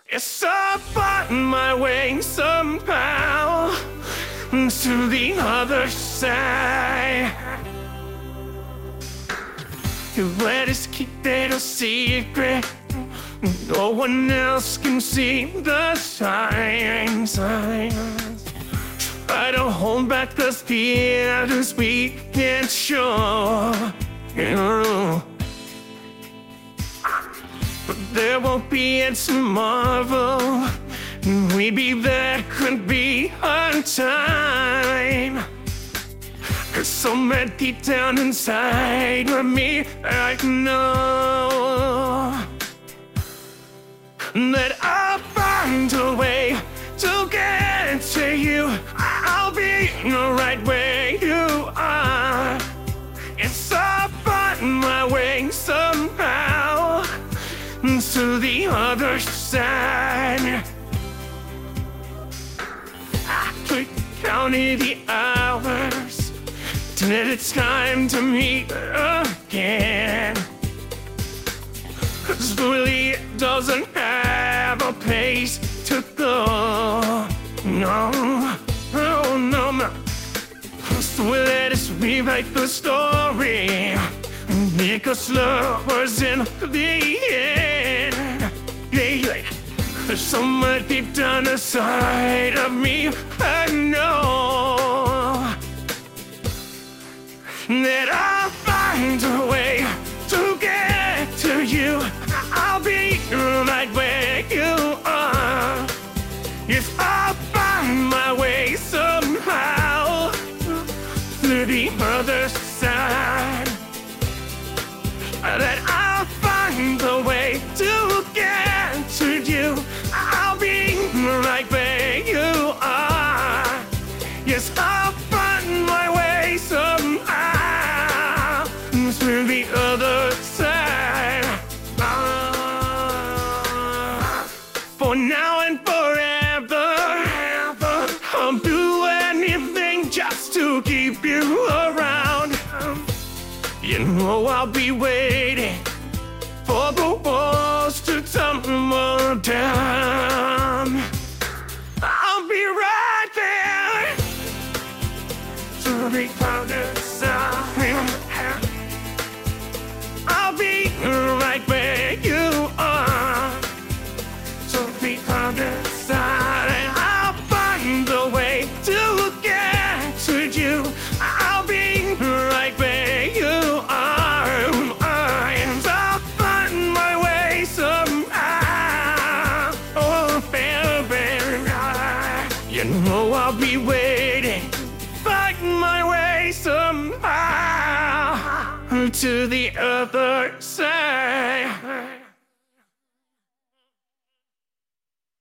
Yes, I'll find my way somehow to the other side. Let us keep it a secret. No one else can see the signs. Try to hold back the fears we can't show. But there won't be a tomorrow. We'd be there, could be on time. Cause somewhere deep down inside of me, I know that I'll find a way to get to you. I'll be right where you are. Yes, I'll find my way somehow to the other side. I could count the hours till it's time to meet again. 'Cause really it doesn't have a place to go. No, no, no, no. So let us rewrite the story, because love was in the end. Yeah. There's somewhere deep down inside of me, I know that I'll find a way to get to you. I'll be right where you are. Yes, I'll find my way somehow to the other side. That I'll find the way to get to you. I'll be right where you are. Yes, I'll find my way somehow to the other side. For now and forever, I'll do anything just to keep you around. You know I'll be waiting for the walls to tumble down. I'll be right there to the other side. I'll be right where you are to the other side. I'll find a way to get to you. I'll be right where you are. I'll find my way somehow. Oh, baby, you know I'll be waiting. Find my way somehow to the other side.